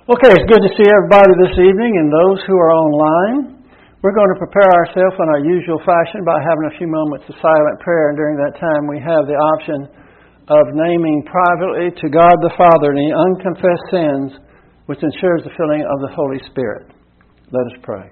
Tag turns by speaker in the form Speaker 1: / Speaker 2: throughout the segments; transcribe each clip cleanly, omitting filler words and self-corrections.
Speaker 1: Okay, it's good to see everybody this evening and those who are online. We're going to prepare ourselves in our usual fashion by having a few moments of silent prayer, and during that time we have the option of naming privately to God the Father any unconfessed sins, which ensures the filling of the Holy Spirit. Let us pray.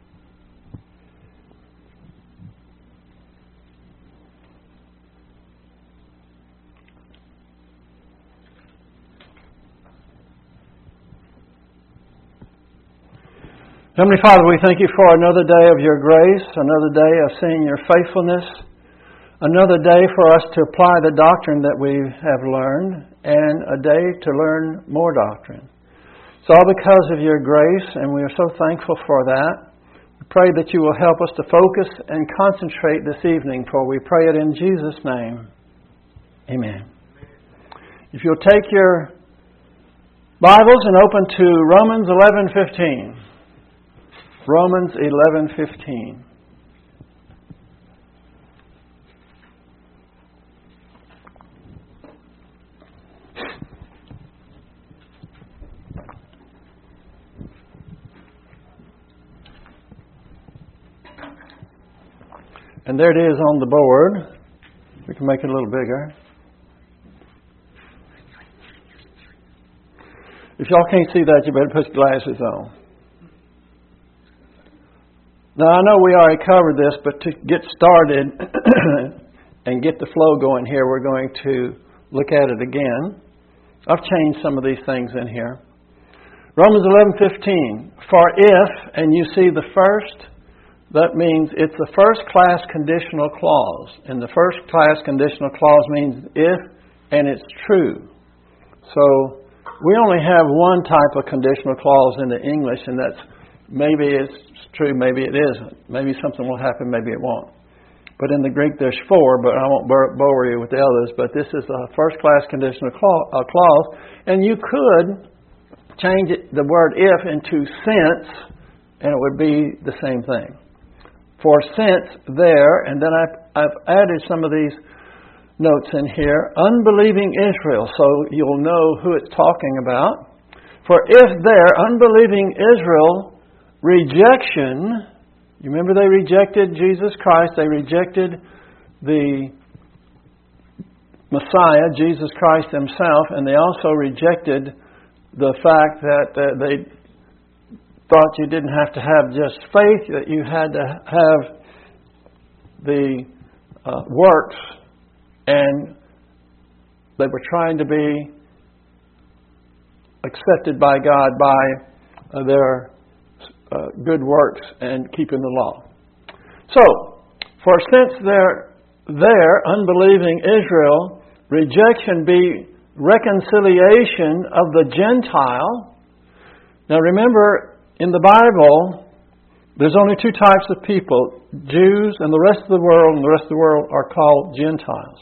Speaker 1: Heavenly Father, we thank you for another day of your grace, another day of seeing your faithfulness, another day for us to apply the doctrine that we have learned, and a day to learn more doctrine. It's all because of your grace, and we are so thankful for that. We pray that you will help us to focus and concentrate this evening, for we pray it in Jesus' name. Amen. If you'll take your Bibles and open to Romans 11:15. Romans 11:15. And there it is on the board. We can make it a little bigger. If y'all can't see that, you better put your glasses on. Now, I know we already covered this, but to get started and get the flow going here, we're going to look at it again. I've changed some of these things in here. Romans 11:15. For if, and you see the first, that means it's a first-class conditional clause. And the first-class conditional clause means if and it's true. So we only have one type of conditional clause in the English, and that's maybe it's true, maybe it isn't. Maybe something will happen, maybe it won't. But in the Greek there's four, but I won't bore you with the others. But this is a first-class conditional clause. And you could change the word if into since, and it would be the same thing. For since there, and then I've added some of these notes in here, unbelieving Israel, so you'll know who it's talking about. For if there, unbelieving Israel, rejection, you remember they rejected Jesus Christ, they rejected the Messiah, Jesus Christ himself, and they also rejected the fact that they thought you didn't have to have just faith, that you had to have the works, and they were trying to be accepted by God by their good works and keeping the law. So, for since there, unbelieving Israel, rejection be reconciliation of the Gentile. Now remember, in the Bible, there's only two types of people, Jews and the rest of the world, and the rest of the world are called Gentiles.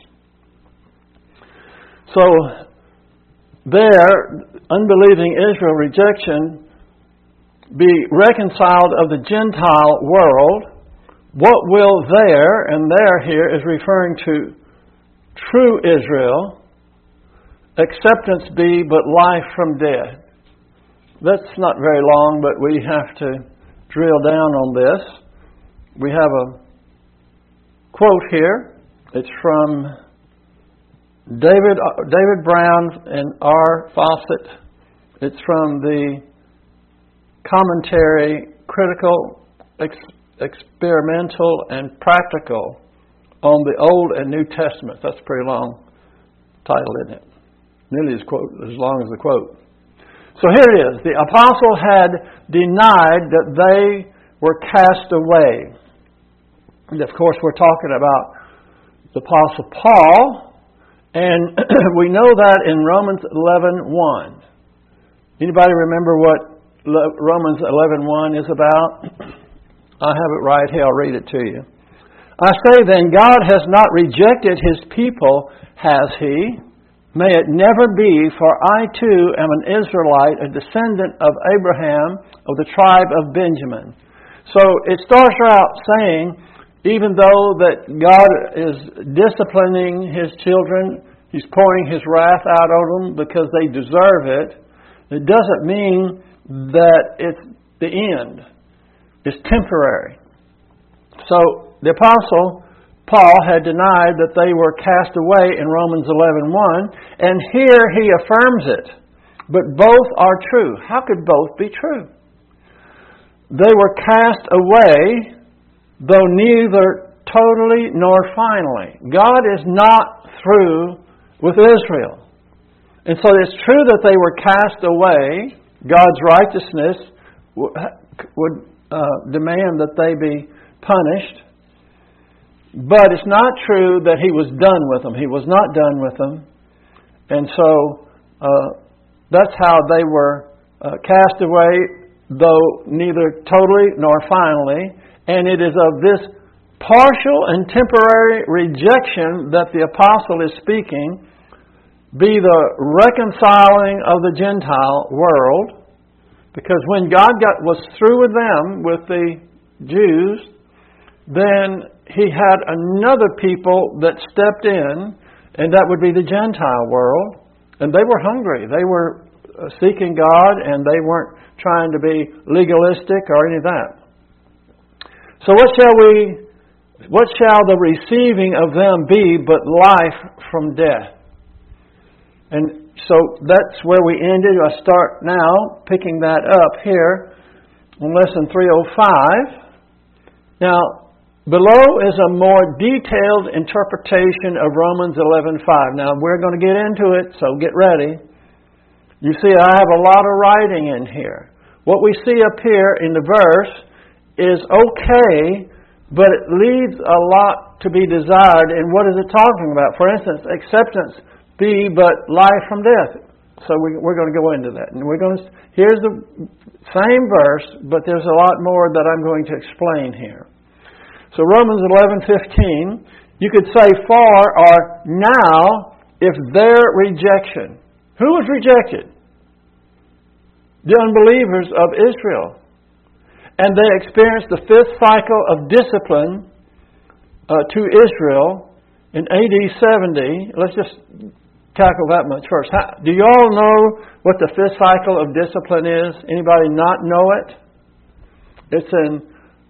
Speaker 1: So, there, unbelieving Israel, rejection, be reconciled of the Gentile world. What will there, and there here is referring to true Israel, acceptance be but life from death. That's not very long, but we have to drill down on this. We have a quote here. It's from David Brown and R. Fawcett. It's from the Commentary, Critical, Experimental, and Practical on the Old and New Testament. That's a pretty long title, isn't it? Nearly as long as the quote. So here it is. The apostle had denied that they were cast away. And of course, we're talking about the apostle Paul, and we know that in Romans 11:1. Anybody remember what Romans 11:1 is about? I have it right here. I'll read it to you. I say then, God has not rejected his people, has he? May it never be, for I too am an Israelite, a descendant of Abraham, of the tribe of Benjamin. So it starts out saying, even though that God is disciplining his children, he's pouring his wrath out on them because they deserve it, It doesn't mean that it's the end. It's temporary. So the Apostle Paul had denied that they were cast away in Romans 11:1, and here he affirms it. But both are true. How could both be true? They were cast away, though neither totally nor finally. God is not through with Israel. And so it's true that they were cast away. God's righteousness would demand that they be punished. But it's not true that He was done with them. He was not done with them. And so that's how they were cast away, though neither totally nor finally. And it is of this partial and temporary rejection that the apostle is speaking, be the reconciling of the Gentile world. Because when God was through with them, with the Jews, then He had another people that stepped in, and that would be the Gentile world. And they were hungry. They were seeking God, and they weren't trying to be legalistic or any of that. So what shall the receiving of them be but life from death? And so that's where we ended. I start now picking that up here in lesson 305. Now, below is a more detailed interpretation of Romans 11:5. Now, we're going to get into it, so get ready. You see, I have a lot of writing in here. What we see up here in the verse is okay, but it leaves a lot to be desired. And what is it talking about? For instance, acceptance be but life from death. So we're going to go into that. And here's the same verse, but there's a lot more that I'm going to explain here. So Romans 11:15, you could say for or now if their rejection. Who was rejected? The unbelievers of Israel. And they experienced the fifth cycle of discipline to Israel in AD 70. Let's just tackle that much first. Do you all know what the fifth cycle of discipline is? Anybody not know it? It's in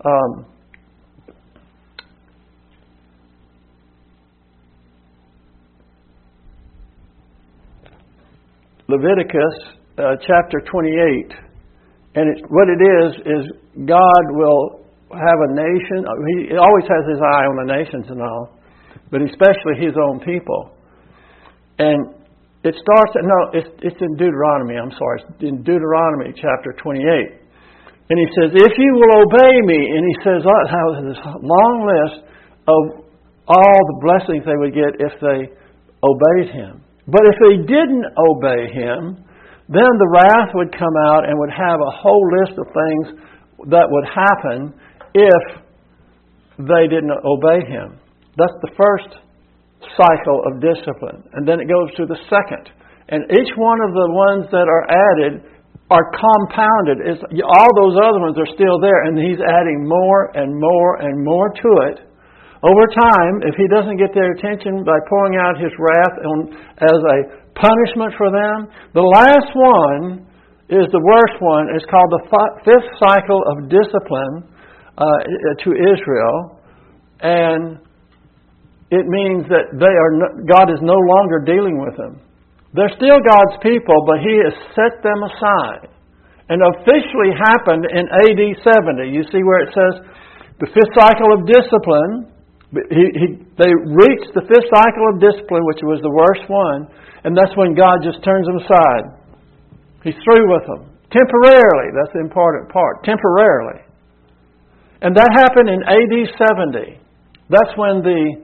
Speaker 1: Leviticus chapter 28. And what it is God will have a nation. He always has His eye on the nations and all, but especially His own people. And it starts, it's in Deuteronomy, It's in Deuteronomy chapter 28. And He says, if you will obey me, and He says, how this long list of all the blessings they would get if they obeyed Him. But if they didn't obey Him, then the wrath would come out and would have a whole list of things that would happen if they didn't obey Him. That's the first cycle of discipline. And then it goes to the second. And each one of the ones that are added are compounded. All those other ones are still there, and He's adding more and more and more to it. Over time, if He doesn't get their attention by pouring out His wrath as a punishment for them, the last one is the worst one. It's called the fifth cycle of discipline to Israel. And it means that God is no longer dealing with them. They're still God's people, but He has set them aside. And officially happened in AD 70. You see where it says the fifth cycle of discipline. They reached the fifth cycle of discipline, which was the worst one, and that's when God just turns them aside. He's through with them. Temporarily, that's the important part. Temporarily. And that happened in AD 70. That's when the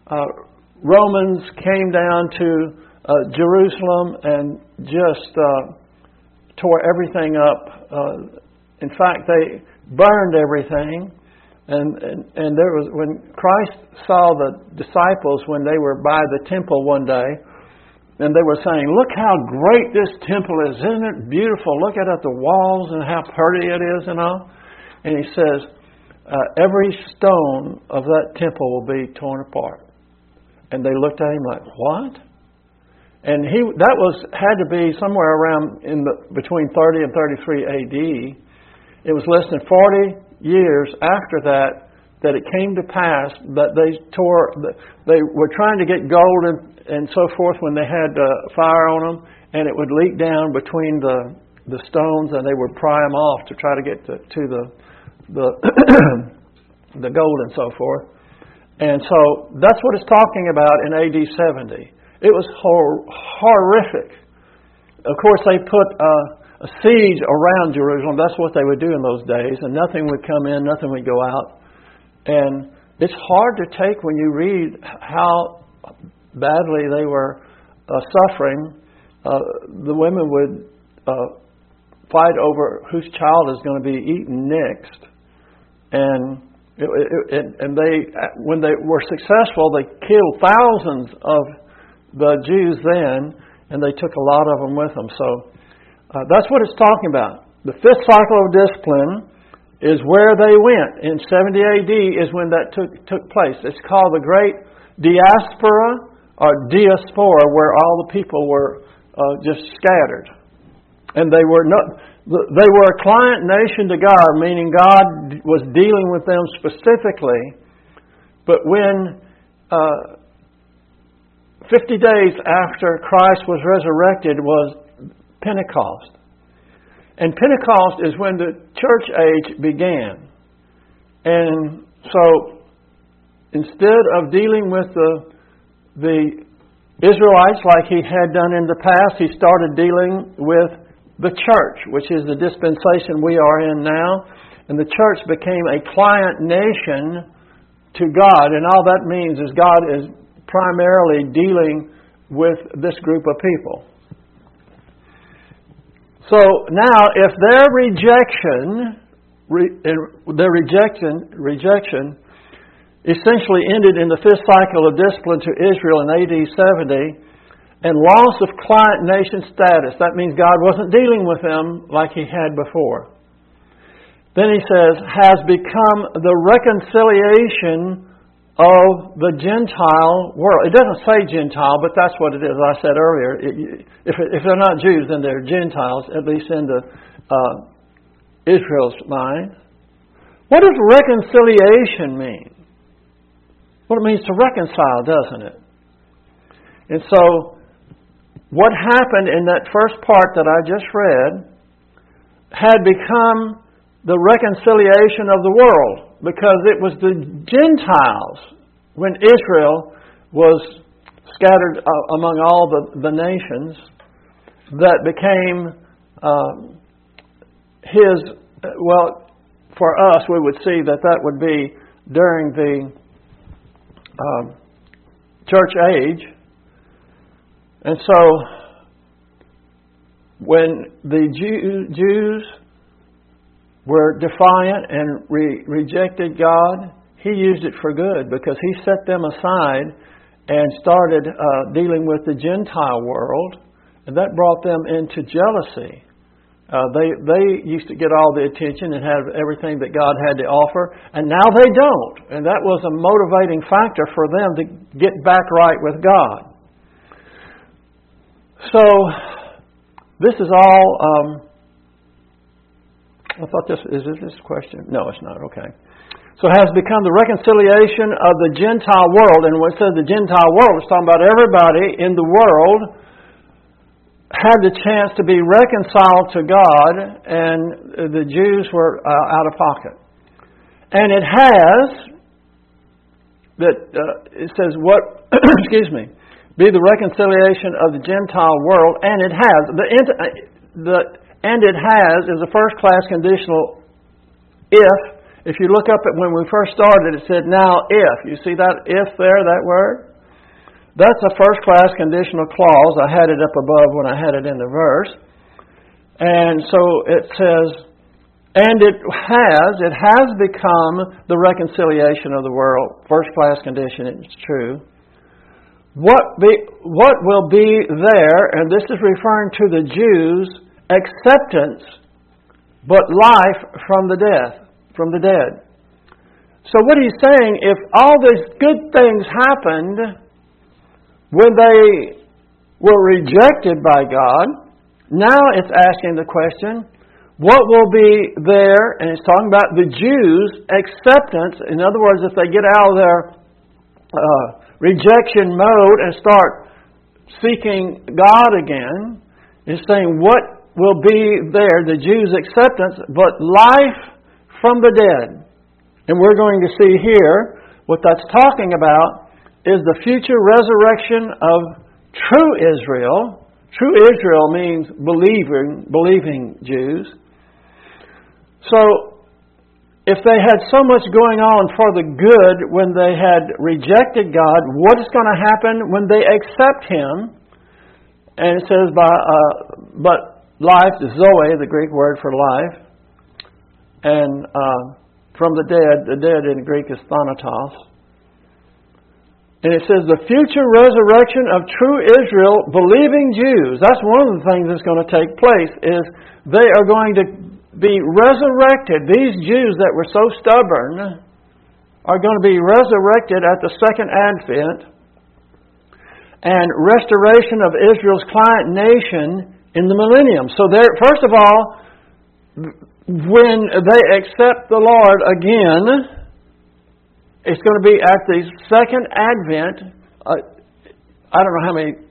Speaker 1: Romans came down to Jerusalem and just tore everything up. In fact, they burned everything. And there was, when Christ saw the disciples when they were by the temple one day, and they were saying, look how great this temple is. Isn't it beautiful? Look at the walls and how pretty it is and all. And He says, every stone of that temple will be torn apart. And they looked at Him like, what? And had to be somewhere around between 30 and 33 A.D. It was less than 40 years after that it came to pass that they were trying to get gold and so forth when they had fire on them, and it would leak down between the stones, and they would pry them off to try to get to the the gold and so forth. And so that's what it's talking about in AD 70. It was horrific. Of course, they put a siege around Jerusalem. That's what they would do in those days, and nothing would come in, nothing would go out. And it's hard to take when you read how badly they were suffering. The women would fight over whose child is going to be eaten next. And they, when they were successful, they killed thousands of the Jews then, and they took a lot of them with them. So that's what it's talking about. The fifth cycle of discipline is where they went. In 70 AD is when that took place. It's called the Great Diaspora, or Diaspora, where all the people were just scattered. And they were a client nation to God, meaning God was dealing with them specifically. But when 50 days after Christ was resurrected was Pentecost. And Pentecost is when the church age began. And so instead of dealing with the Israelites like he had done in the past, he started dealing with the church, which is the dispensation we are in now. And the church became a client nation to God. And all that means is God is primarily dealing with this group of people. So now, if their rejection essentially ended in the fifth cycle of discipline to Israel in AD 70, and loss of client nation status, that means God wasn't dealing with them like He had before. Then He says, has become the reconciliation of the Gentile world. It doesn't say Gentile, but that's what it is. I said earlier, if they're not Jews, then they're Gentiles, at least in Israel's mind. What does reconciliation mean? Well, it means to reconcile, doesn't it? And so, what happened in that first part that I just read had become the reconciliation of the world, because it was the Gentiles, when Israel was scattered among all the nations, that became His, well, for us, we would see that would be during the church age. And so, when the Jews were defiant and rejected God, He used it for good, because He set them aside and started dealing with the Gentile world, and that brought them into jealousy. They used to get all the attention and have everything that God had to offer, and now they don't. And that was a motivating factor for them to get back right with God. So, this is all... I thought is this a question? No, it's not. Okay. So it has become the reconciliation of the Gentile world. And when it says the Gentile world, it's talking about everybody in the world had the chance to be reconciled to God, and the Jews were out of pocket. And it has, it says what, excuse me, be the reconciliation of the Gentile world, and it has. And it has is a first-class conditional if you look up at when we first started, it said now if. You see that if there, that word? That's a first-class conditional clause. I had it up above when I had it in the verse. And so it says, and it has become the reconciliation of the world. First-class condition, it's true. What will be there, and this is referring to the Jews' acceptance, but life from the dead. So what he's saying, if all these good things happened when they were rejected by God. Now it's asking the question, what will be there, and it's talking about the Jews' acceptance. In other words, if they get out of their rejection mode and start seeking God again, it's saying what will be there, the Jews' acceptance, but life from the dead. And we're going to see here, what that's talking about is the future resurrection of true Israel. True Israel means believing Jews. So, if they had so much going on for the good when they had rejected God, what is going to happen when they accept Him? And it says, but life, Zoe, the Greek word for life, and from the dead in Greek is thanatos. And it says the future resurrection of true Israel, believing Jews. That's one of the things that's going to take place, is they are going to be resurrected. These Jews that were so stubborn are going to be resurrected at the second advent, and restoration of Israel's client nation in the millennium. So there, first of all, when they accept the Lord again, it's going to be at the second advent. I don't know how many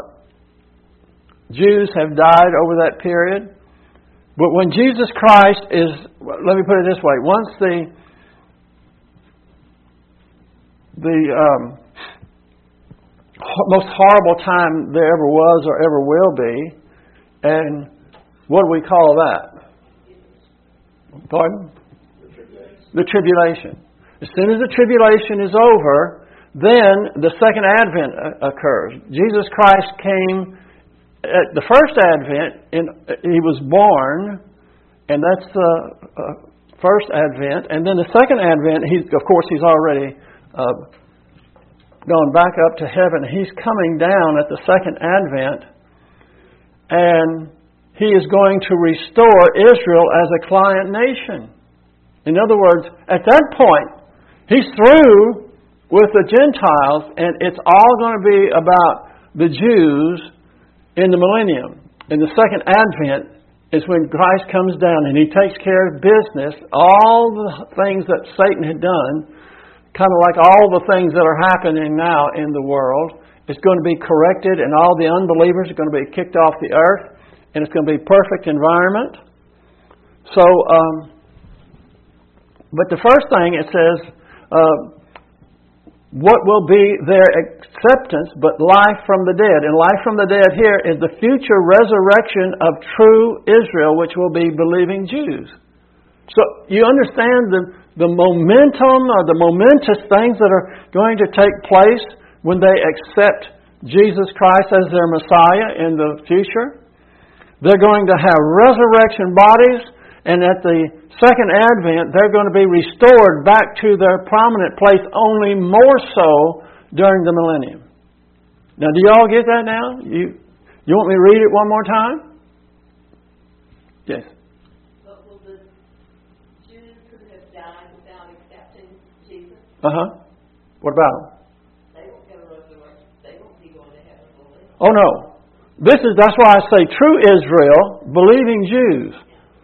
Speaker 1: Jews have died over that period. But when Jesus Christ is, let me put it this way, once the most horrible time there ever was or ever will be, and what do we call that? Pardon? The tribulation. As soon as the tribulation is over, then the second advent occurs. Jesus Christ came at the first advent, He was born, and that's the first advent. And then the second advent, He's already gone back up to heaven. He's coming down at the second advent, and He is going to restore Israel as a client nation. In other words, at that point, He's through with the Gentiles, and it's all going to be about the Jews in the millennium. In the second advent is when Christ comes down and He takes care of business. All the things that Satan had done, kind of like all the things that are happening now in the world, is going to be corrected, and all the unbelievers are going to be kicked off the earth, and it's going to be a perfect environment. So, but the first thing it says, what will be their acceptance but life from the dead? And life from the dead here is the future resurrection of true Israel, which will be believing Jews. So you understand the momentum or the momentous things that are going to take place when they accept Jesus Christ as their Messiah in the future. They're going to have resurrection bodies, and at the second advent, they're going to be restored back to their prominent place, only more so during the millennium. Now, do you all get that now? You want me to read it one more time? Yes.
Speaker 2: But will the Jews who have died without accepting Jesus?
Speaker 1: What about them?
Speaker 2: They won't get a resurrection. They won't be going to heaven, will they?
Speaker 1: Oh, no. That's why I say true Israel, believing Jews.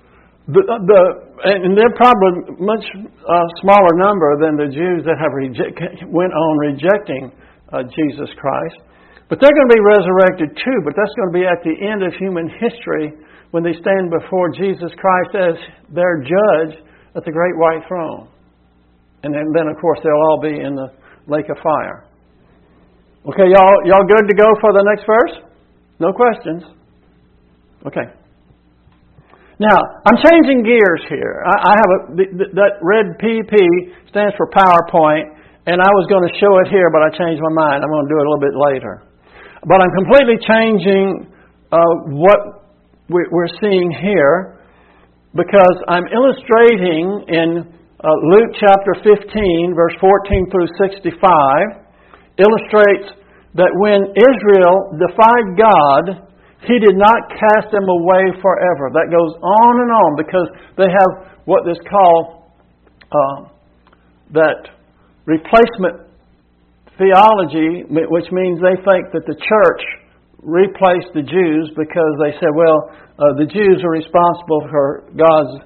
Speaker 1: And they're probably much smaller number than the Jews that have went on rejecting Jesus Christ. But they're going to be resurrected too, but that's going to be at the end of human history when they stand before Jesus Christ as their judge at the great white throne. And then of course, they'll all be in the lake of fire. Okay, y'all good to go for the next verse? No questions? Okay. Now, I'm changing gears here. I have that red PP stands for PowerPoint, and I was going to show it here, but I changed my mind. I'm going to do it a little bit later. But I'm completely changing what we're seeing here, because I'm illustrating in Luke chapter 15, verse 14 through 65, illustrates that when Israel defied God, He did not cast them away forever. That goes on and on, because they have what is called that replacement theology, which means they think that the church replace the Jews because they said, well, the Jews are responsible for God's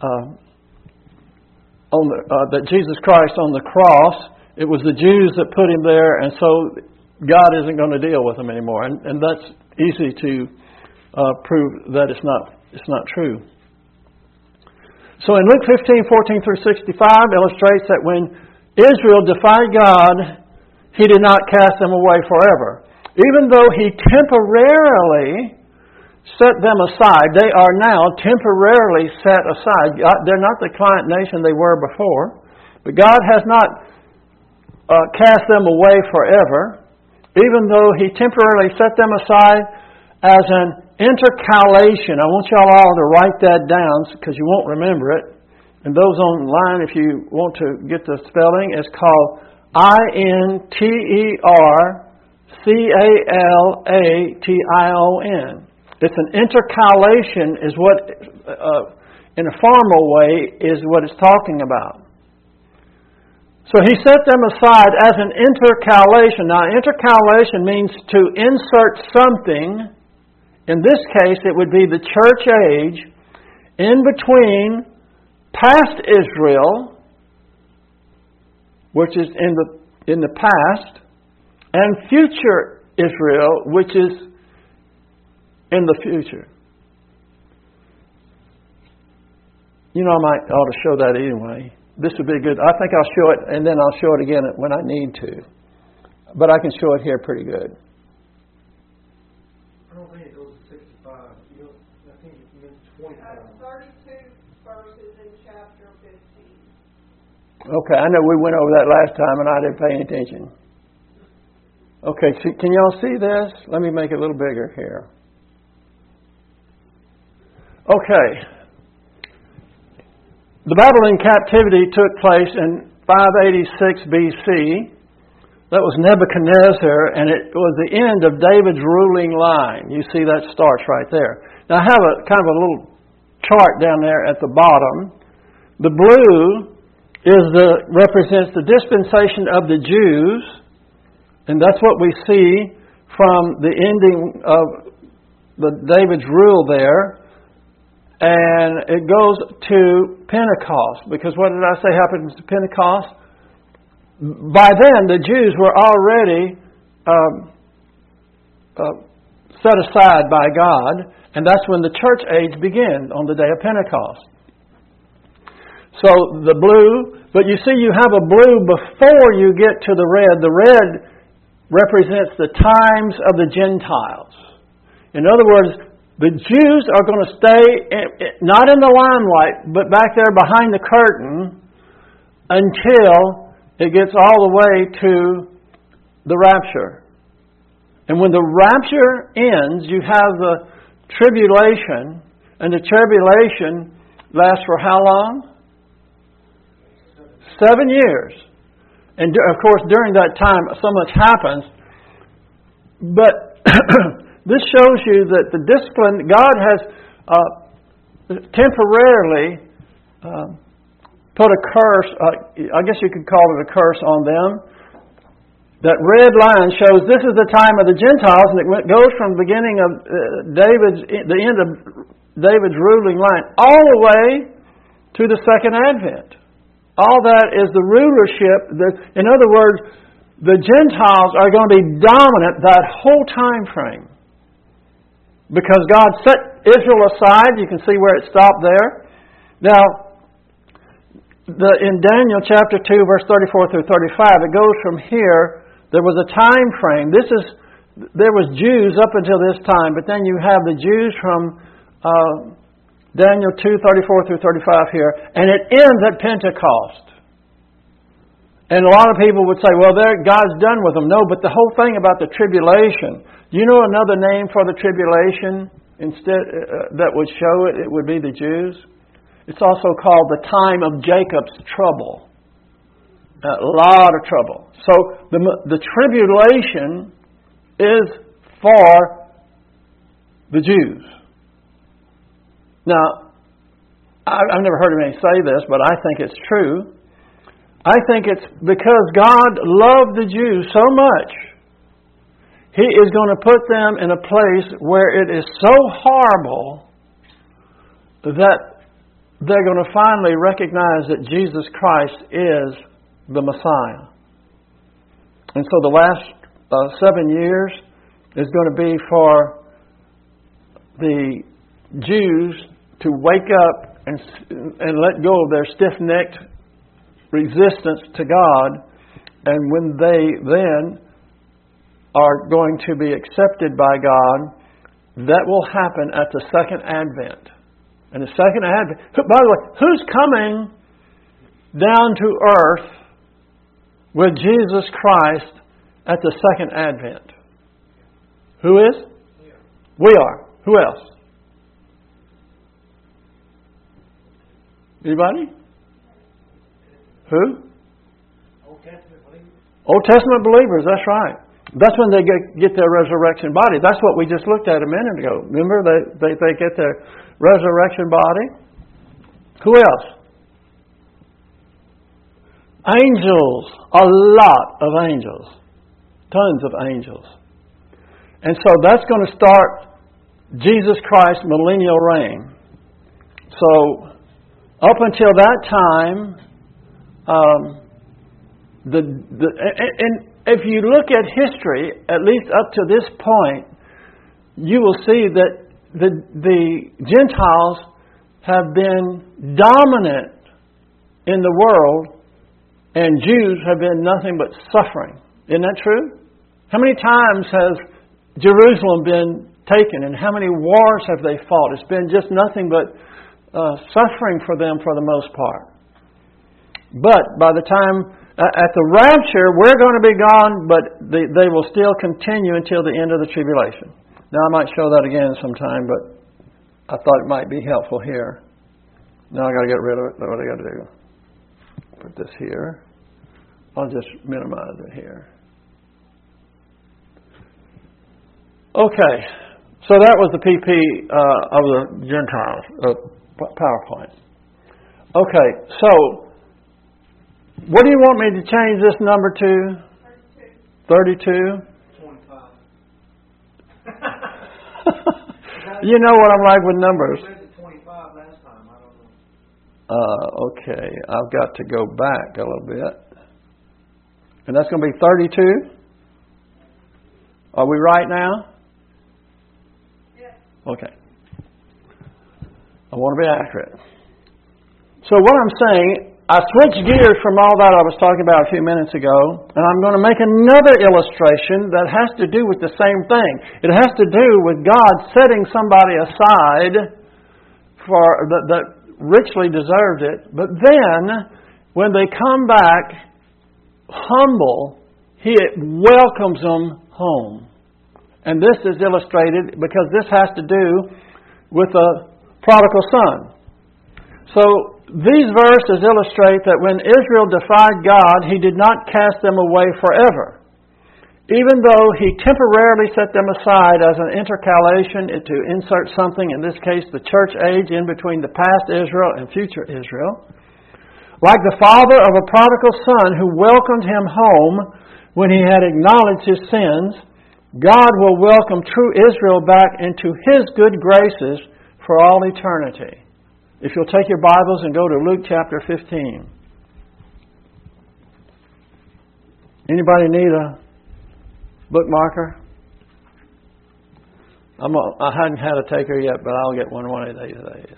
Speaker 1: that Jesus Christ on the cross. It was the Jews that put him there, and so God isn't going to deal with them anymore. And that's easy to prove that it's not true. So in Luke 15:14 through 65 illustrates that when Israel defied God, He did not cast them away forever. Even though He temporarily set them aside, they are now temporarily set aside. They're not the client nation they were before, but God has not cast them away forever, even though He temporarily set them aside as an intercalation. I want y'all all to write that down because you won't remember it. And those online, if you want to get the spelling, it's called intercalation. It's an intercalation is what, in a formal way, is what it's talking about. So He set them aside as an intercalation. Now, intercalation means to insert something. In this case, it would be the church age in between past Israel, which is in the past, and future Israel, which is in the future. You know, I might ought to show that anyway. This would be good. I think I'll show it, and then I'll show it again when I need to. But I can show it here pretty good.
Speaker 3: I don't think it goes to 65. I think it meant 25.
Speaker 2: 32 verses in chapter 15.
Speaker 1: Okay, I know we went over that last time, and I didn't pay any attention. Okay, can y'all see this? Let me make it a little bigger here. Okay. The Babylonian captivity took place in 586 BC. That was Nebuchadnezzar, and it was the end of David's ruling line. You see that starts right there. Now I have a kind of a little chart down there at the bottom. The blue represents the dispensation of the Jews, and that's what we see from the ending of David's rule there. And it goes to Pentecost, because what did I say happens to Pentecost? By then, the Jews were already set aside by God, and that's when the church age began, on the day of Pentecost. So the blue, but you see you have a blue before you get to the red. The red represents the times of the Gentiles. In other words, the Jews are going to stay, not in the limelight, but back there behind the curtain until it gets all the way to the rapture. And when the rapture ends, you have the tribulation, and the tribulation lasts for how long? 7 years. And of course, during that time, so much happens. But this shows you that the discipline, God has temporarily put a curse, I guess you could call it a curse on them. That red line shows this is the time of the Gentiles, and it goes from the beginning of the end of David's ruling line, all the way to the second advent. All that is the rulership. In other words, the Gentiles are going to be dominant that whole time frame. Because God set Israel aside, you can see where it stopped there. Now, in Daniel chapter 2, verse 34 through 35, it goes from here. There was a time frame. There was Jews up until this time, but then you have the Jews from Daniel 2, 34 through 35 here, and it ends at Pentecost. And a lot of people would say, well, God's done with them. No, but the whole thing about the tribulation. Do you know another name for the tribulation that would show it? It would be the Jews. It's also called the time of Jacob's trouble. A lot of trouble. So the tribulation is for the Jews. Now, I've never heard anybody say this, but I think it's true. I think it's because God loved the Jews so much, He is going to put them in a place where it is so horrible that they're going to finally recognize that Jesus Christ is the Messiah. And so the last 7 years is going to be for the Jews to wake up and let go of their stiff-necked resistance to God. And when they then are going to be accepted by God, that will happen at the second advent. And the second advent, by the way, who's coming down to earth with Jesus Christ at the second advent? Who is? We are. Who else? Anybody? Who?
Speaker 3: Old Testament believers.
Speaker 1: Old Testament believers, that's right. That's when they get their resurrection body. That's what we just looked at a minute ago. Remember, they get their resurrection body? Who else? Angels. A lot of angels. Tons of angels. And so that's going to start Jesus Christ's millennial reign. So, up until that time, and if you look at history, at least up to this point, you will see that the Gentiles have been dominant in the world, and Jews have been nothing but suffering. Isn't that true? How many times has Jerusalem been taken, and how many wars have they fought? It's been just nothing but suffering for them for the most part. But by the time at the rapture, we're going to be gone, but they will still continue until the end of the tribulation. Now, I might show that again sometime, but I thought it might be helpful here. Now I got to get rid of it. What do I got to do? Put this here. I'll just minimize it here. Okay, so that was the PP of the Gentiles, PowerPoint. Okay, so what do you want me to change this number to? 32.
Speaker 3: 25.
Speaker 1: You know what I'm like with numbers.
Speaker 3: I read the 25 last time. I don't know.
Speaker 1: Okay, I've got to go back a little bit. And that's going to be 32? Are we right now?
Speaker 2: Yes.
Speaker 1: Okay. I want to be accurate. So what I'm saying, I switched gears from all that I was talking about a few minutes ago, and I'm going to make another illustration that has to do with the same thing. It has to do with God setting somebody aside for that richly deserved it, but then when they come back humble, He welcomes them home. And this is illustrated because this has to do with the prodigal son. So these verses illustrate that when Israel defied God, He did not cast them away forever. Even though He temporarily set them aside as an intercalation to insert something, in this case the church age, in between the past Israel and future Israel. Like the father of a prodigal son who welcomed him home when he had acknowledged his sins, God will welcome true Israel back into His good graces for all eternity. If you'll take your Bibles and go to Luke chapter 15. Anybody need a bookmarker? I hadn't had a taker yet, but I'll get one of these days.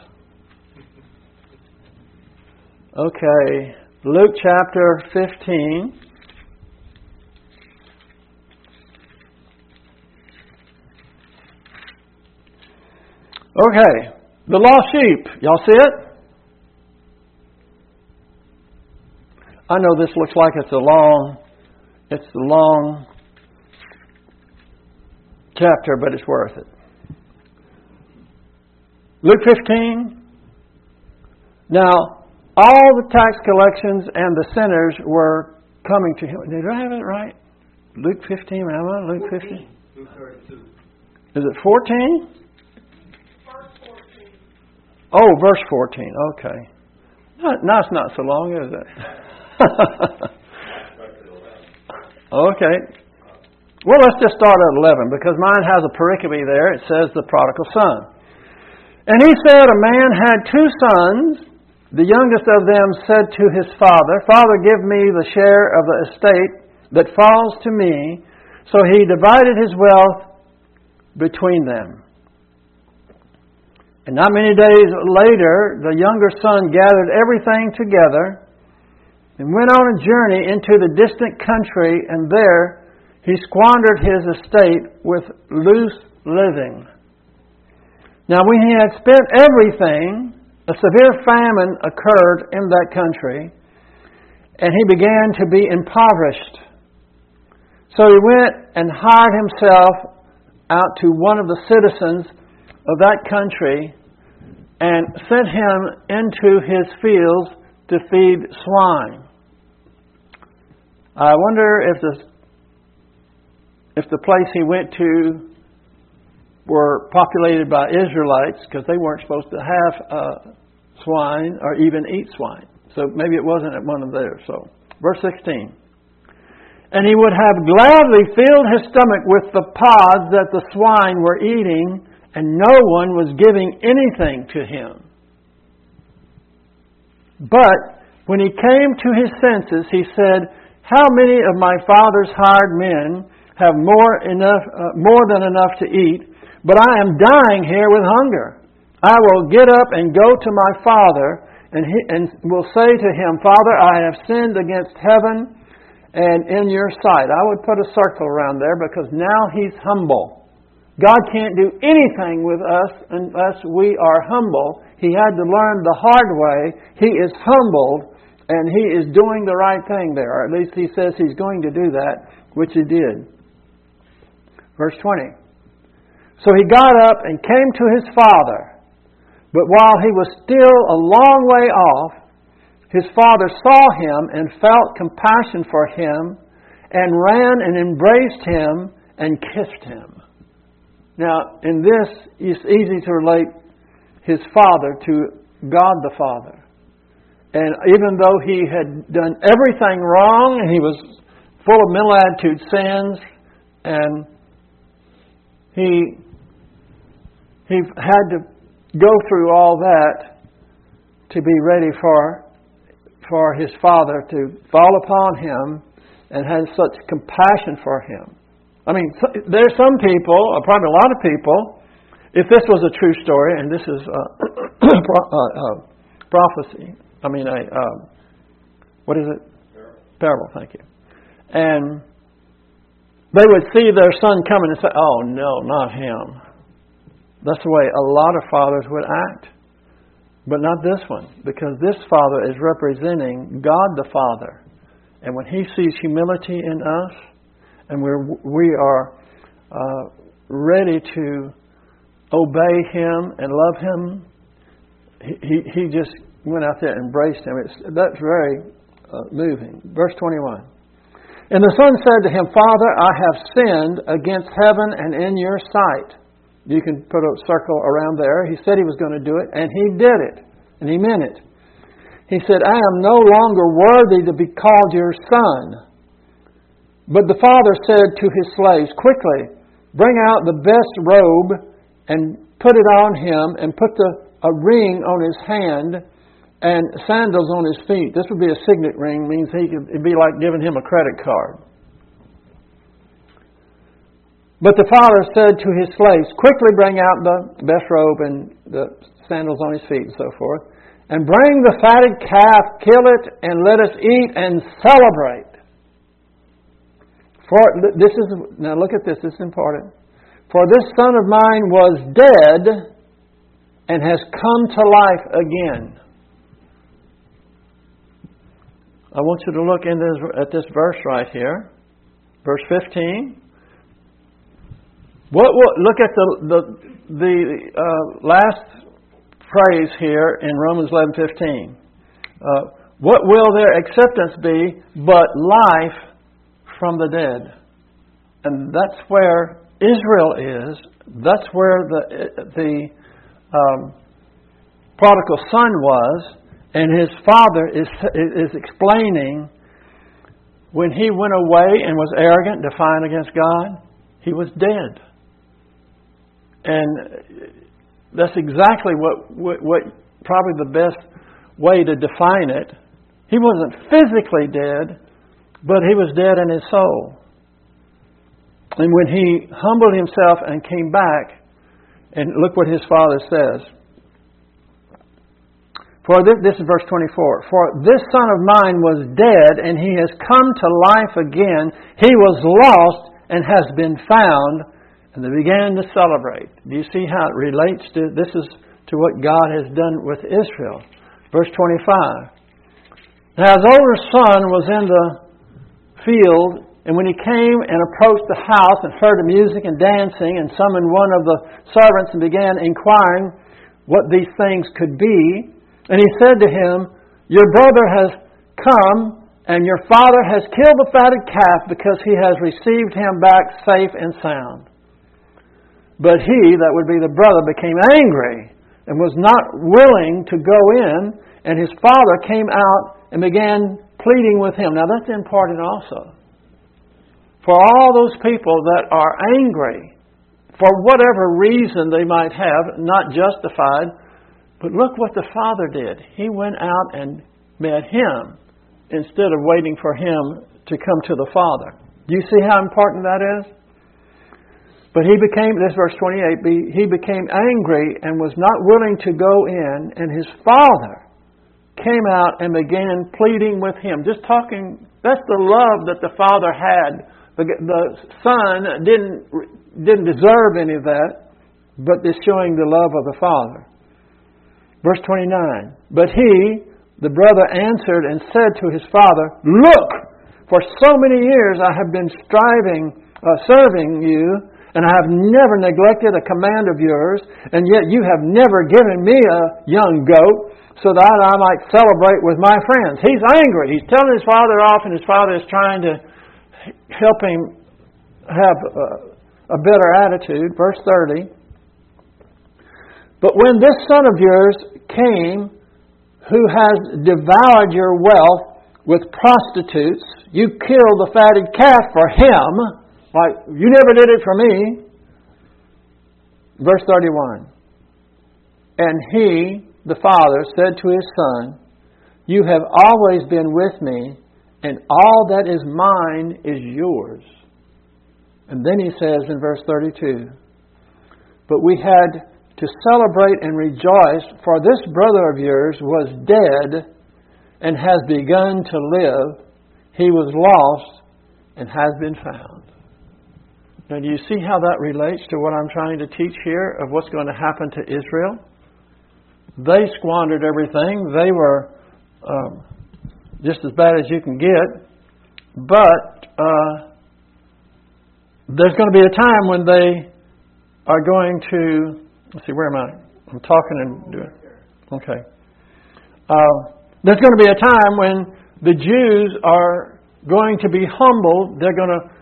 Speaker 1: Okay, Luke chapter 15. Okay, the lost sheep. Y'all see it? I know this looks like it's a long chapter, but it's worth it. Luke 15. Now, all the tax collections and the sinners were coming to Him. Did I have it right? Luke 15, am I? Luke 15?
Speaker 3: Luke 32.
Speaker 1: Is it 14?
Speaker 2: Verse 14.
Speaker 1: Oh, verse 14. Okay. No, it's not so long, is it? Okay. Well, let's just start at 11, because mine has a pericope there. It says the prodigal son. And he said, a man had 2 sons. The youngest of them said to his father, Father, give me the share of the estate that falls to me. So he divided his wealth between them. And not many days later, the younger son gathered everything together and went on a journey into the distant country, and there he squandered his estate with loose living. Now, when he had spent everything, a severe famine occurred in that country, and he began to be impoverished. So he went and hired himself out to one of the citizens of that country and sent him into his fields to feed swine. I wonder if the place he went to were populated by Israelites, because they weren't supposed to have swine or even eat swine. So maybe it wasn't at one of theirs. So, verse 16. And he would have gladly filled his stomach with the pods that the swine were eating, and no one was giving anything to him. But when he came to his senses, he said, How many of my father's hired men have more than enough to eat, but I am dying here with hunger? I will get up and go to my father, and will say to him, Father, I have sinned against heaven and in your sight. I would put a circle around there, because now he's humble. God can't do anything with us unless we are humble. He had to learn the hard way. He is humbled, and he is doing the right thing there. Or at least he says he's going to do that, which he did. Verse 20. So he got up and came to his father. But while he was still a long way off, his father saw him and felt compassion for him, and ran and embraced him and kissed him. Now, in this, it's easy to relate his father to God the Father. And even though he had done everything wrong, and he was full of mental attitude sins, and he had to go through all that to be ready for his father to fall upon him and had such compassion for him. I mean, there's some people, or probably a lot of people, if this was a true story, and this is prophecy, what is it? Parable, thank you. And they would see their son coming and say, oh no, not him. That's the way a lot of fathers would act. But not this one, because this father is representing God the Father. And when he sees humility in us, and we are ready to obey him and love him, he just went out there and embraced him. That's very moving. Verse 21. And the son said to him, Father, I have sinned against heaven and in your sight. You can put a circle around there. He said he was going to do it, and he did it. And he meant it. He said, I am no longer worthy to be called your son. But the father said to his slaves, quickly, bring out the best robe and put it on him, and put a ring on his hand and sandals on his feet. This would be a signet ring, means it'd be like giving him a credit card. But the father said to his slaves, quickly bring out the best robe and the sandals on his feet and so forth, and bring the fatted calf, kill it, and let us eat and celebrate. Now look at this, this is important. For this son of mine was dead and has come to life again. I want you to look at this verse right here. Verse 15. Look at the last phrase here in Romans 11:15. What will their acceptance be but life from the dead? And that's where Israel is. That's where the prodigal son was, and his father is explaining when he went away and was arrogant, defiant against God, he was dead. And that's exactly what probably the best way to define it. He wasn't physically dead, but he was dead in his soul. And when he humbled himself and came back, and look what his Father says. For this is verse 24. For this son of mine was dead, and he has come to life again. He was lost and has been found. And they began to celebrate. Do you see how it relates to, this is to what God has done with Israel. Verse 25. Now his older son was in the field, and when he came and approached the house and heard the music and dancing, and summoned one of the servants and began inquiring what these things could be, and he said to him, Your brother has come, and your father has killed the fatted calf, because he has received him back safe and sound. But he, that would be the brother, became angry and was not willing to go in, and his father came out and began pleading with him. Now that's important also. For all those people that are angry, for whatever reason they might have, not justified, but look what the father did. He went out and met him instead of waiting for him to come to the father. Do you see how important that is? But he became, this verse 28, he became angry and was not willing to go in, and his father came out and began pleading with him. Just talking, that's the love that the father had. The son didn't deserve any of that, but is showing the love of the father. Verse 29, But he, the brother, answered and said to his father, Look, for so many years I have been serving you, and I have never neglected a command of yours, and yet you have never given me a young goat, so that I might celebrate with my friends. He's angry. He's telling his father off, and his father is trying to help him have a better attitude. Verse 30. But when this son of yours came, who has devoured your wealth with prostitutes, you killed the fatted calf for him. Like, you never did it for me. Verse 31. And he, the father, said to his son, You have always been with me, and all that is mine is yours. And then he says in verse 32, But we had to celebrate and rejoice, for this brother of yours was dead and has begun to live. He was lost and has been found. Now, do you see how that relates to what I'm trying to teach here of what's going to happen to Israel? They squandered everything. They were just as bad as you can get. But there's going to be a time when they are going to... Let's see, where am I? I'm talking and doing... Okay. There's going to be a time when the Jews are going to be humbled. They're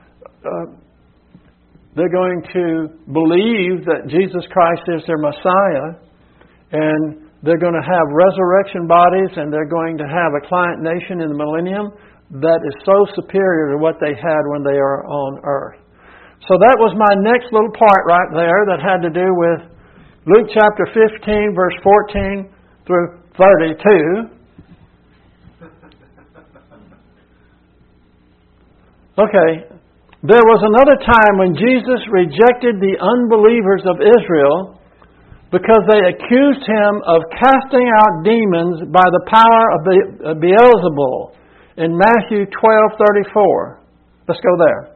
Speaker 1: going to believe that Jesus Christ is their Messiah, and they're going to have resurrection bodies, and they're going to have a client nation in the millennium that is so superior to what they had when they are on earth. So that was my next little part right there that had to do with Luke chapter 15, verse 14 through 32. Okay. There was another time when Jesus rejected the unbelievers of Israel because they accused him of casting out demons by the power of Beelzebul in Matthew 12:34. Let's go there.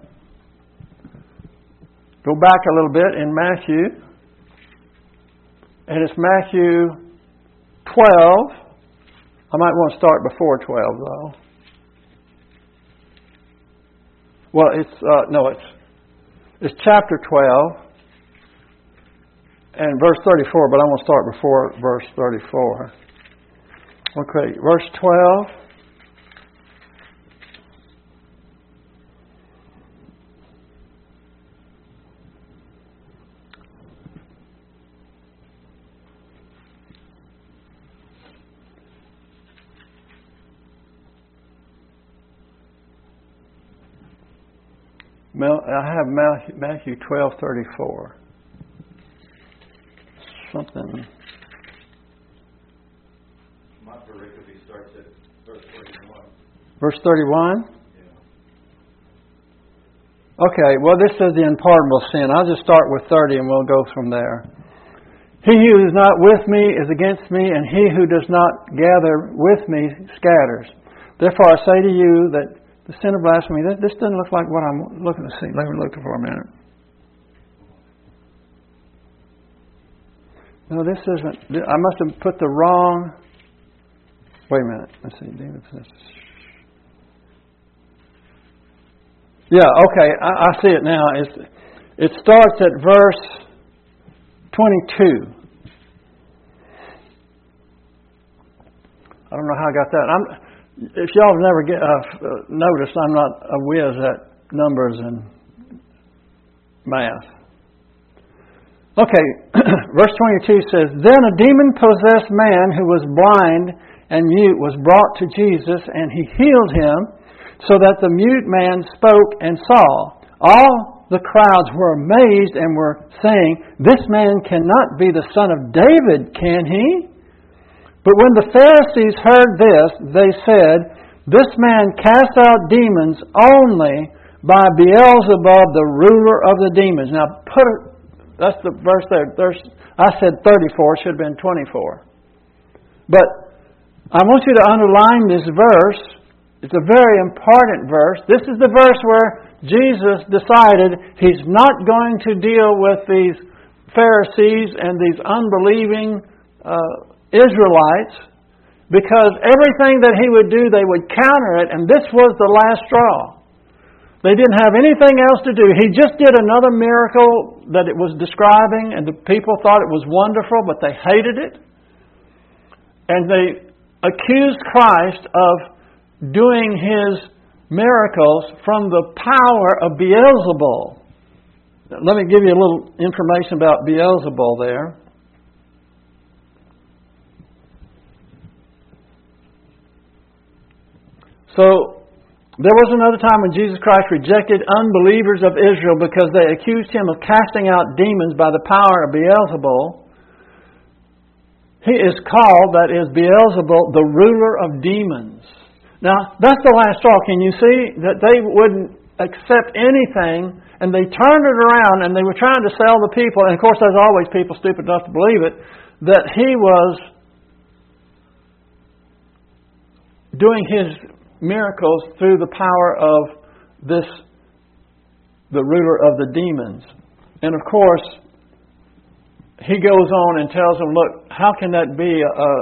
Speaker 1: Go back a little bit in Matthew. And it's Matthew 12. I might want to start before 12 though. Well, it's chapter 12 and verse 34, but I'm going to start before verse 34. Okay, verse 12. I have Matthew 12:34. Something.
Speaker 4: My pericope starts at verse 31.
Speaker 1: Verse 31?
Speaker 4: Yeah.
Speaker 1: Okay, well, this says the unpardonable sin. I'll just start with 30 and we'll go from there. He who is not with me is against me, and he who does not gather with me scatters. Therefore I say to you that the sin of blasphemy, this doesn't look like what I'm looking to see. Let me look for a minute. No, this isn't. I must have put the wrong. Wait a minute. Let's see. Yeah, okay. I see it now. It starts at verse 22. I don't know how I got that. If y'all have never noticed, I'm not a whiz at numbers and math. Okay, verse 22 says, Then a demon-possessed man who was blind and mute was brought to Jesus, and he healed him, so that the mute man spoke and saw. All the crowds were amazed and were saying, This man cannot be the son of David, can he? But when the Pharisees heard this, they said, This man casts out demons only by Beelzebub, the ruler of the demons. Now, that's the verse there. I said 34, should have been 24. But I want you to underline this verse. It's a very important verse. This is the verse where Jesus decided He's not going to deal with these Pharisees and these unbelieving Israelites, because everything that He would do, they would counter it, and this was the last straw. They didn't have anything else to do. He just did another miracle that it was describing, and the people thought it was wonderful, but they hated it. And they accused Christ of doing His miracles from the power of Beelzebul. Let me give you a little information about Beelzebul there. So, there was another time when Jesus Christ rejected unbelievers of Israel because they accused Him of casting out demons by the power of Beelzebul. He is called, that is Beelzebul, the ruler of demons. Now, that's the last straw. Can you see that they wouldn't accept anything, and they turned it around and they were trying to sell the people, and of course there's always people stupid enough to believe it, that He was doing His miracles through the power of the ruler of the demons. And of course, He goes on and tells them, look, how can that be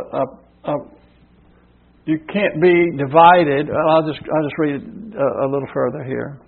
Speaker 1: you can't be divided. I'll just read it a little further here.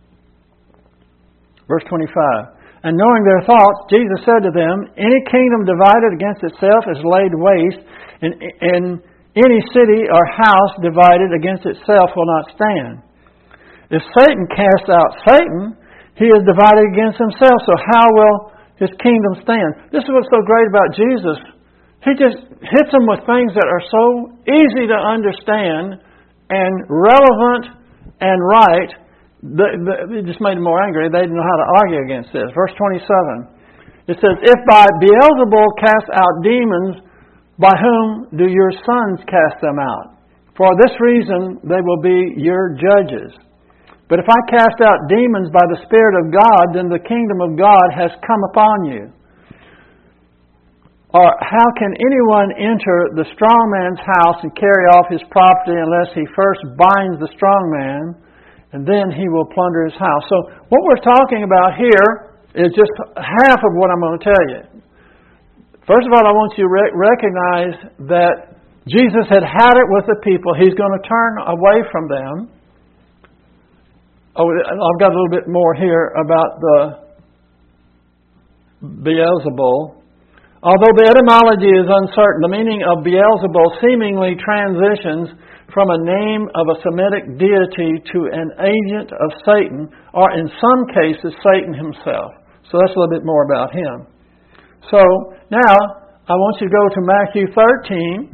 Speaker 1: Verse 25. And knowing their thoughts, Jesus said to them, Any kingdom divided against itself is laid waste, and any city or house divided against itself will not stand. If Satan casts out Satan, he is divided against himself, so how will His kingdom stand? This is what's so great about Jesus. He just hits them with things that are so easy to understand and relevant and right. It just made them more angry. They didn't know how to argue against this. Verse 27. It says, If by Beelzebul cast out demons, by whom do your sons cast them out? For this reason they will be your judges. But if I cast out demons by the Spirit of God, then the kingdom of God has come upon you. Or how can anyone enter the strong man's house and carry off his property unless he first binds the strong man, and then he will plunder his house? So what we're talking about here is just half of what I'm going to tell you. First of all, I want you to recognize that Jesus had it with the people. He's going to turn away from them. Oh, I've got a little bit more here about the Beelzebul. Although the etymology is uncertain, the meaning of Beelzebul seemingly transitions from a name of a Semitic deity to an agent of Satan, or in some cases, Satan himself. So that's a little bit more about him. So, now, I want you to go to Matthew 13.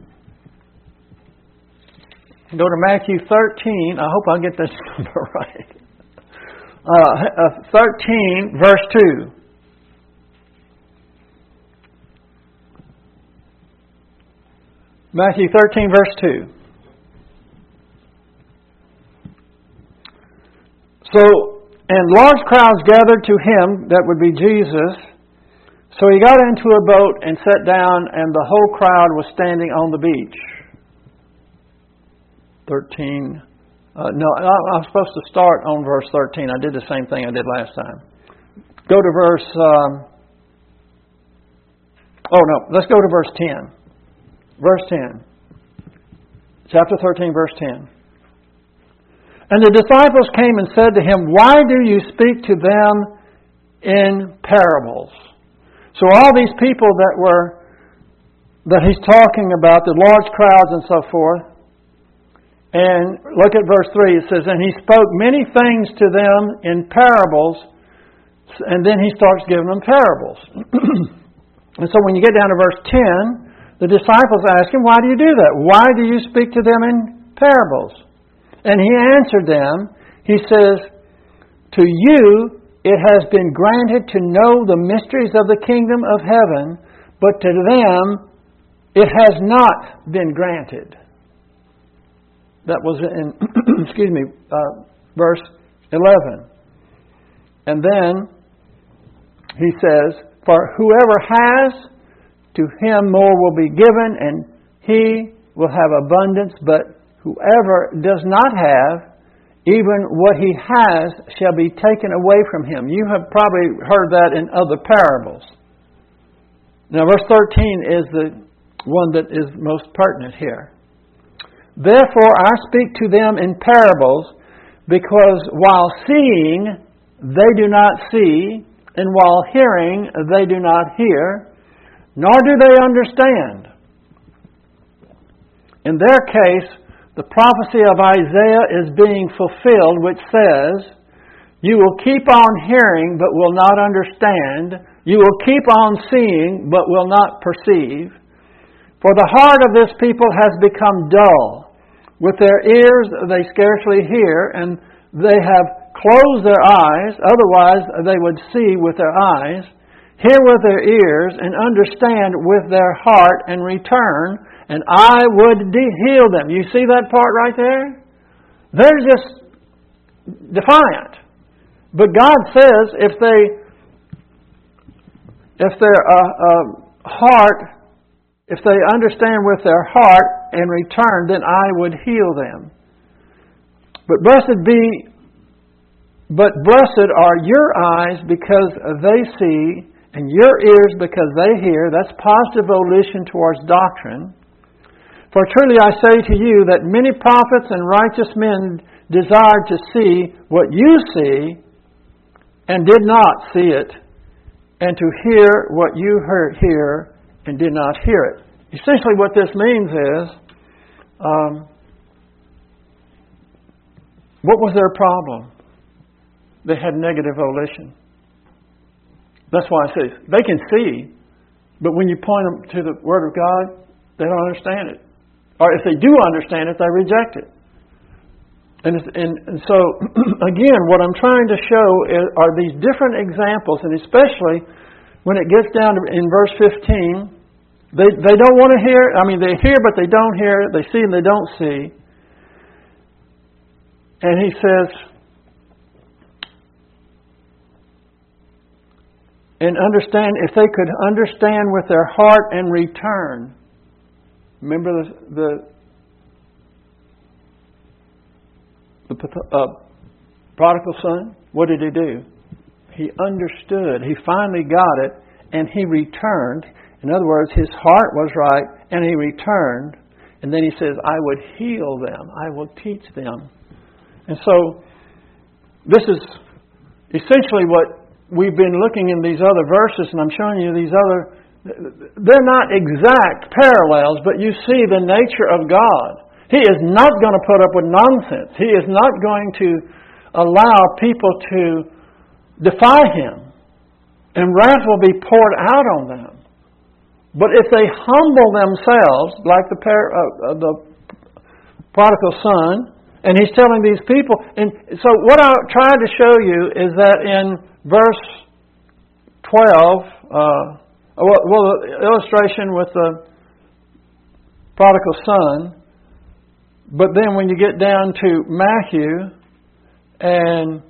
Speaker 1: Go to Matthew 13. I hope I get this number right. 13, verse 2. Matthew 13, verse 2. So, and large crowds gathered to him, that would be Jesus. So he got into a boat and sat down, and the whole crowd was standing on the beach. 13. No, I'm supposed to start on verse 13. I did the same thing I did last time. Go to verse... let's go to verse 10. Verse 10. Chapter 13, verse 10. And the disciples came and said to him, "Why do you speak to them in parables?" So all these people that he's talking about, the large crowds and so forth. And look at verse 3. It says, "And he spoke many things to them in parables." And then he starts giving them parables. And so when you get down to verse 10, the disciples ask him, "Why do you do that? Why do you speak to them in parables?" And he answered them, he says, "To you it has been granted to know the mysteries of the kingdom of heaven, but to them it has not been granted." That was in, verse 11. And then he says, "For whoever has, to him more will be given, and he will have abundance. But whoever does not have, even what he has shall be taken away from him." You have probably heard that in other parables. Now, verse 13 is the one that is most pertinent here. "Therefore I speak to them in parables, because while seeing they do not see, and while hearing they do not hear, nor do they understand." In their case, the prophecy of Isaiah is being fulfilled, which says, "You will keep on hearing, but will not understand. You will keep on seeing, but will not perceive. For the heart of this people has become dull. With their ears they scarcely hear, and they have closed their eyes, otherwise they would see with their eyes, hear with their ears, and understand with their heart, and return, and I would heal them." You see that part right there? They're just defiant. But God says if they understand with their heart and return, then I would heal them. But blessed are your eyes because they see, and your ears because they hear. That's positive volition towards doctrine. "For truly I say to you that many prophets and righteous men desired to see what you see, and did not see it, and to hear what you hear, and did not hear it." Essentially what this means is, what was their problem? They had negative volition. That's why I say they can see, but when you point them to the Word of God, they don't understand it. Or if they do understand it, they reject it. And so, again, what I'm trying to show are these different examples, and especially when it gets down to in verse 15, they don't want to hear. I mean, they hear, but they don't hear. They see, and they don't see. And he says, and understand, if they could understand with their heart and return. Remember the prodigal son? What did he do? He understood. He finally got it, and he returned. In other words, his heart was right, and he returned. And then he says, I would heal them. I will teach them. And so, this is essentially what we've been looking in these other verses, and I'm showing you these other. They're not exact parallels, but you see the nature of God. He is not going to put up with nonsense. He is not going to allow people to defy Him. And wrath will be poured out on them. But if they humble themselves, like the prodigal son, And He's telling these people. And so what I tried to show you is that in verse 12, the illustration with the prodigal son, but then when you get down to Matthew, and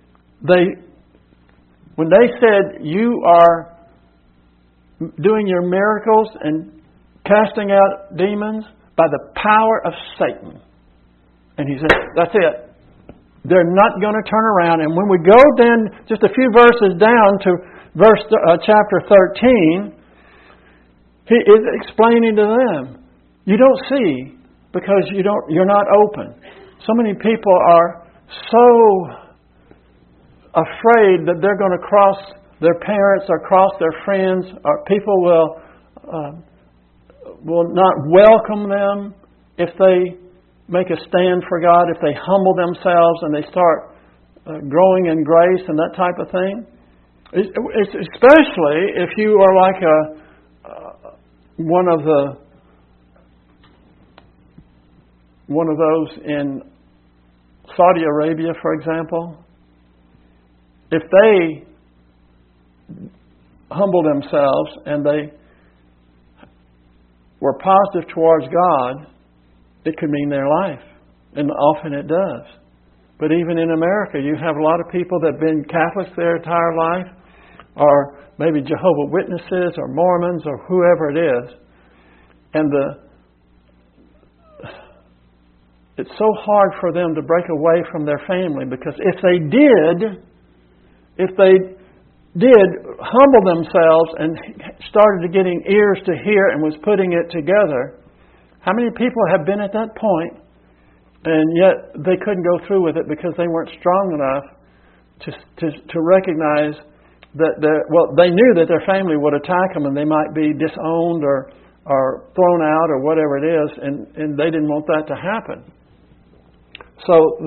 Speaker 1: when they said, you are doing your miracles and casting out demons by the power of Satan. And He said, that's it. They're not going to turn around. And when we go then just a few verses down to chapter 13, He is explaining to them, you don't see because you're not open. So many people are so afraid that they're going to cross their parents or cross their friends, or people will not welcome them if they make a stand for God, if they humble themselves and they start growing in grace and that type of thing. It's especially if you are like one of those in Saudi Arabia, for example. If they humble themselves and they were positive towards God, it could mean their life. And often it does. But even in America, you have a lot of people that have been Catholics their entire life, or maybe Jehovah's Witnesses or Mormons or whoever it is. And it's so hard for them to break away from their family, because if they did humble themselves and started getting ears to hear and was putting it together, how many people have been at that point and yet they couldn't go through with it because they weren't strong enough to recognize that they knew that their family would attack them and they might be disowned or thrown out or whatever it is, and they didn't want that to happen. So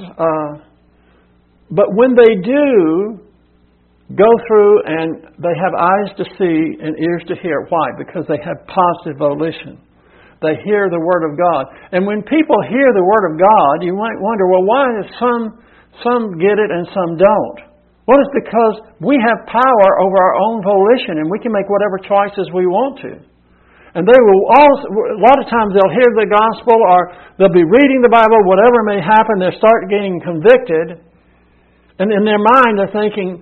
Speaker 1: but when they do go through and they have eyes to see and ears to hear. Why? Because they have positive volition. They hear the Word of God. And when people hear the Word of God, you might wonder, well, why is some get it and some don't? Well, it's because we have power over our own volition and we can make whatever choices we want to. And they will a lot of times they'll hear the gospel or they'll be reading the Bible, whatever may happen, they'll start getting convicted. And in their mind they're thinking,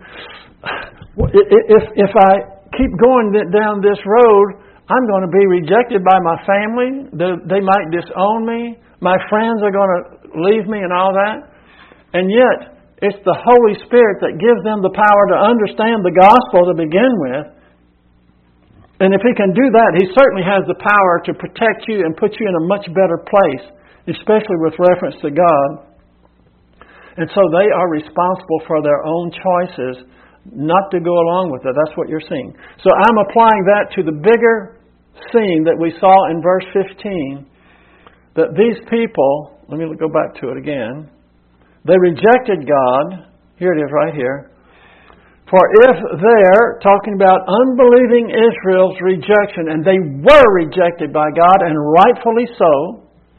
Speaker 1: if I keep going down this road, I'm going to be rejected by my family. They might disown me. My friends are going to leave me and all that. And yet, it's the Holy Spirit that gives them the power to understand the gospel to begin with. And if He can do that, He certainly has the power to protect you and put you in a much better place, especially with reference to God. And so they are responsible for their own choices not to go along with it. That's what you're seeing. So I'm applying that to the bigger scene that we saw in verse 15, that these people, let me go back to it again, they rejected God. Here it is right here. For if they're talking about unbelieving Israel's rejection, and they were rejected by God, and rightfully so,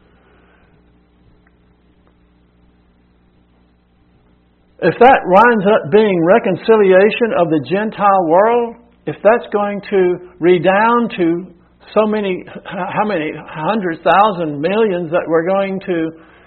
Speaker 1: if that winds up being reconciliation of the Gentile world, if that's going to redound to so many, how many, 100,000, millions that we're going to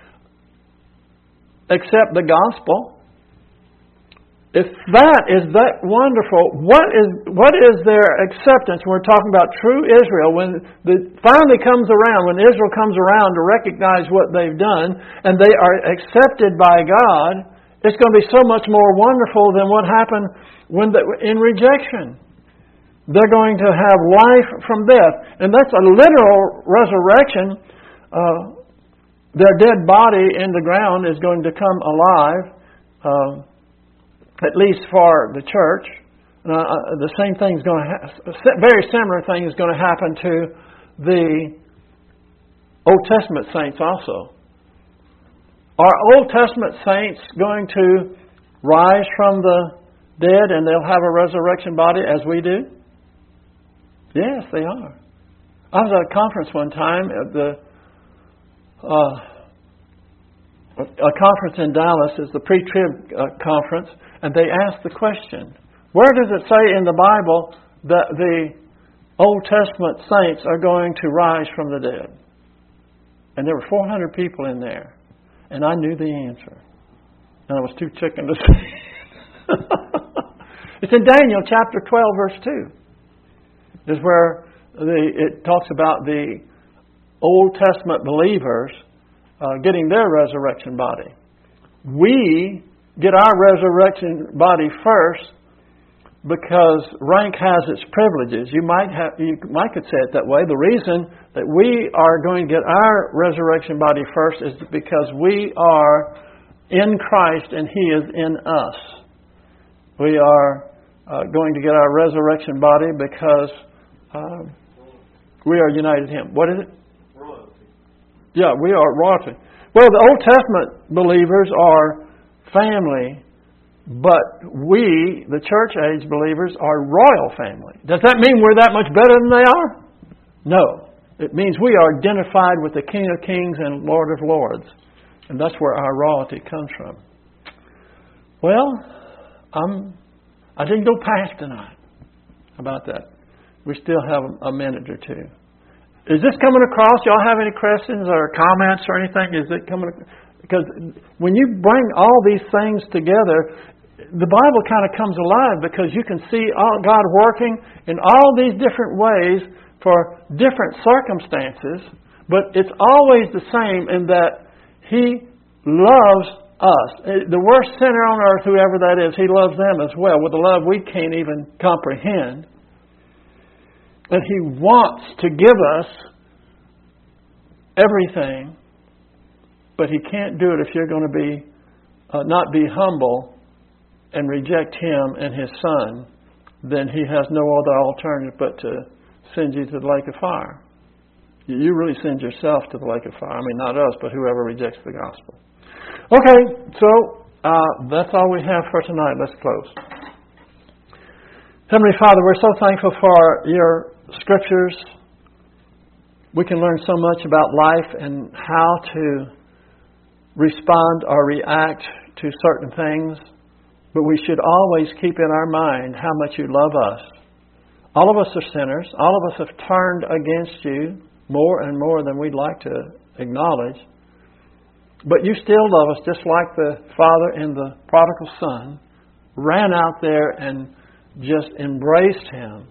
Speaker 1: accept the gospel, if that is that wonderful, what is their acceptance? We're talking about true Israel. When finally comes around, when Israel comes around to recognize what they've done, and they are accepted by God, it's going to be so much more wonderful than what happened in rejection. They're going to have life from death. And that's a literal resurrection. Their dead body in the ground is going to come alive, at least for the church. The same thing is going to very similar thing is going to happen to the Old Testament saints also. Are Old Testament saints going to rise from the dead and they'll have a resurrection body as we do? Yes, they are. I was at a conference one time at a conference in Dallas. Is the pre-trib conference, and they asked the question, where does it say in the Bible that the Old Testament saints are going to rise from the dead? And there were 400 people in there. And I knew the answer. And I was too chicken to say it. It's in Daniel chapter 12, verse 2. Is where it talks about the Old Testament believers getting their resurrection body. We get our resurrection body first because rank has its privileges. You might could say it that way. The reason that we are going to get our resurrection body first is because we are in Christ and He is in us. We are going to get our resurrection body because we are united in Him. What is it?
Speaker 4: Royalty.
Speaker 1: Yeah, we are royalty. Well, the Old Testament believers are family, but we, the church age believers, are royal family. Does that mean we're that much better than they are? No. It means we are identified with the King of Kings and Lord of Lords. And that's where our royalty comes from. Well, I didn't go past tonight. How about that? We still have a minute or two. Is this coming across? Y'all have any questions or comments or anything? Is it coming? Because when you bring all these things together, the Bible kind of comes alive because you can see God working in all these different ways for different circumstances, but it's always the same in that He loves us. The worst sinner on earth, whoever that is, He loves them as well with a love we can't even comprehend. And He wants to give us everything, but He can't do it if you're going to be not be humble and reject Him and His Son. Then He has no other alternative but to send you to the lake of fire. You really send yourself to the lake of fire. I mean, not us, but whoever rejects the gospel. Okay, so that's all we have for tonight. Let's close. Heavenly Father, we're so thankful for Your Scriptures. We can learn so much about life and how to respond or react to certain things. But we should always keep in our mind how much You love us. All of us are sinners. All of us have turned against You more and more than we'd like to acknowledge. But You still love us, just like the father and the prodigal son ran out there and just embraced Him.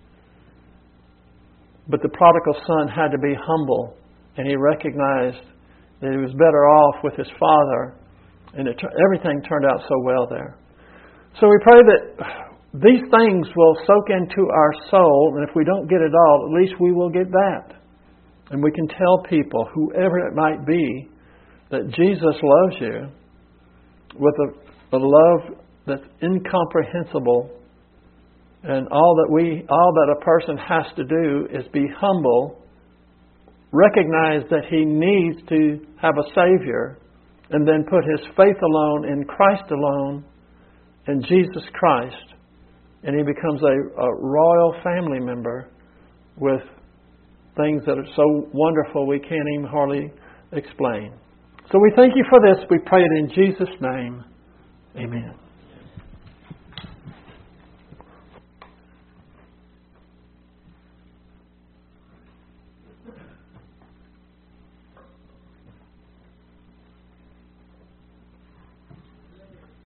Speaker 1: But the prodigal son had to be humble, and he recognized that he was better off with his father, and everything turned out so well there. So we pray that these things will soak into our soul, and if we don't get it all, at least we will get that. And we can tell people, whoever it might be, that Jesus loves you with a love that's incomprehensible. And all that a person has to do is be humble, recognize that he needs to have a Savior, and then put his faith alone in Christ alone, in Jesus Christ, and he becomes a royal family member with things that are so wonderful we can't even hardly explain. So we thank You for this. We pray it in Jesus' name. Amen.